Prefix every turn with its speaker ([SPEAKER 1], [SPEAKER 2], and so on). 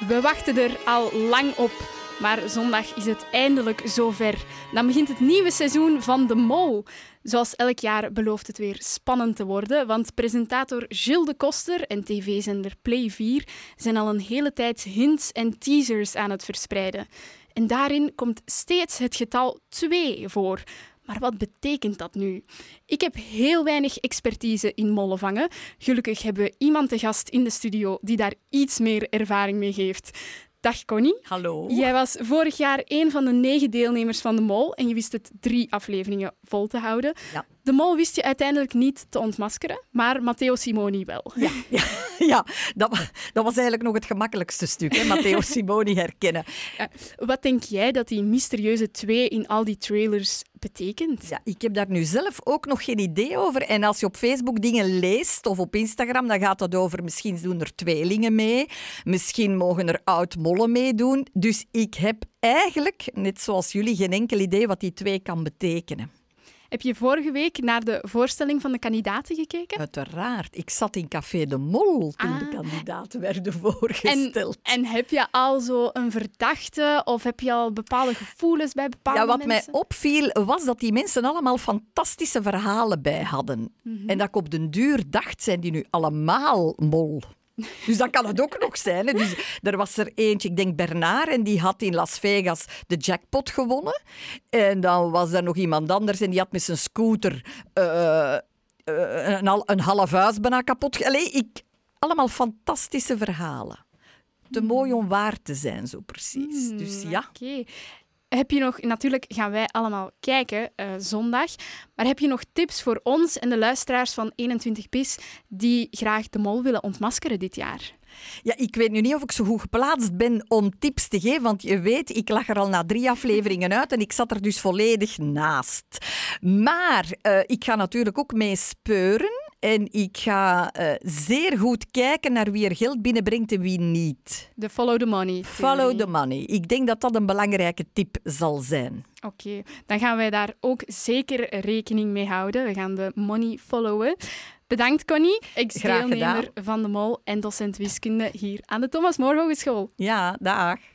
[SPEAKER 1] We wachten er al lang op, maar zondag is het eindelijk zover. Dan begint het nieuwe seizoen van De Mol. Zoals elk jaar belooft het weer spannend te worden, want presentator Gilles de Koster en tv-zender Play 4 zijn al een hele tijd hints en teasers aan het verspreiden. En daarin komt steeds het getal 2 voor. Maar wat betekent dat nu? Ik heb heel weinig expertise in mollen vangen. Gelukkig hebben we iemand te gast in de studio die daar iets meer ervaring mee heeft. Dag Connie.
[SPEAKER 2] Hallo.
[SPEAKER 1] Jij was vorig jaar een van de 9 deelnemers van De Mol en je wist het 3 afleveringen vol te houden.
[SPEAKER 2] Ja.
[SPEAKER 1] De Mol wist je uiteindelijk niet te ontmaskeren, maar Matteo Simoni wel.
[SPEAKER 2] Ja, dat was eigenlijk nog het gemakkelijkste stuk, hè? Matteo Simoni herkennen.
[SPEAKER 1] Wat denk jij dat die mysterieuze 2 in al die trailers betekent?
[SPEAKER 2] Ja, ik heb daar nu zelf ook nog geen idee over. En als je op Facebook dingen leest of op Instagram, dan gaat het over misschien doen er tweelingen mee, misschien mogen er oud-mollen meedoen. Dus ik heb eigenlijk, net zoals jullie, geen enkel idee wat die 2 kan betekenen.
[SPEAKER 1] Heb je vorige week naar de voorstelling van de kandidaten gekeken?
[SPEAKER 2] Uiteraard. Ik zat in Café de Mol toen de kandidaten werden voorgesteld.
[SPEAKER 1] En heb je al zo een verdachte of heb je al bepaalde gevoelens bij bepaalde mensen?
[SPEAKER 2] Wat mij opviel was dat die mensen allemaal fantastische verhalen bij hadden. Mm-hmm. En dat ik op den duur dacht, zijn die nu allemaal mol? Dus dat kan het ook nog zijn. Hè. Dus er was er eentje, ik denk Bernard, en die had in Las Vegas de jackpot gewonnen. En dan was er nog iemand anders en die had met zijn scooter een half huis bijna kapot. Allemaal fantastische verhalen. Te mooi om waar te zijn, zo precies. Dus ja.
[SPEAKER 1] Okay. Heb je nog, natuurlijk gaan wij allemaal kijken zondag, maar heb je nog tips voor ons en de luisteraars van 21PIS die graag De Mol willen ontmaskeren dit jaar?
[SPEAKER 2] Ja, ik weet nu niet of ik zo goed geplaatst ben om tips te geven, want je weet, ik lag er al na 3 afleveringen uit en ik zat er dus volledig naast. Maar ik ga natuurlijk ook mee speuren. En ik ga zeer goed kijken naar wie er geld binnenbrengt en wie niet.
[SPEAKER 1] De follow the money.
[SPEAKER 2] Follow the money. Ik denk dat dat een belangrijke tip zal zijn.
[SPEAKER 1] Oké, dan gaan wij daar ook zeker rekening mee houden. We gaan de money followen. Bedankt Connie, ex-deelnemer van De Mol en docent wiskunde hier aan de Thomas More Hogeschool.
[SPEAKER 2] Ja, dag.